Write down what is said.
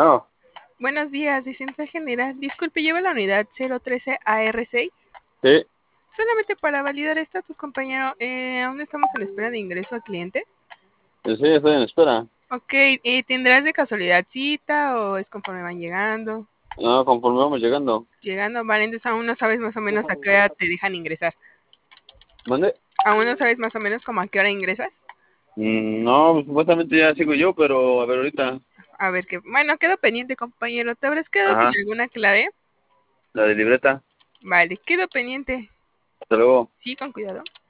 Bueno, Buenos días, licenciada general. Disculpe, lleva la unidad 013 AR6. sí, Solamente para validar estatus, compañero. Aún estamos en espera de ingreso al cliente. sí, estoy en espera. Ok, ¿tendrás de casualidad cita o es conforme van llegando? No, conforme vamos llegando. Llegando, vale, entonces aún no sabes más o menos a qué hora te dejan ingresar. ¿Mande? ¿Aún no sabes más o menos como a qué hora ingresas? No, pues, supuestamente ya sigo yo, pero a ver ahorita. A ver, bueno, quedo pendiente, compañero. ¿Te habrás quedado sin Ajá, alguna clave? la de libreta. Vale, quedo pendiente. Hasta luego. Sí, con cuidado.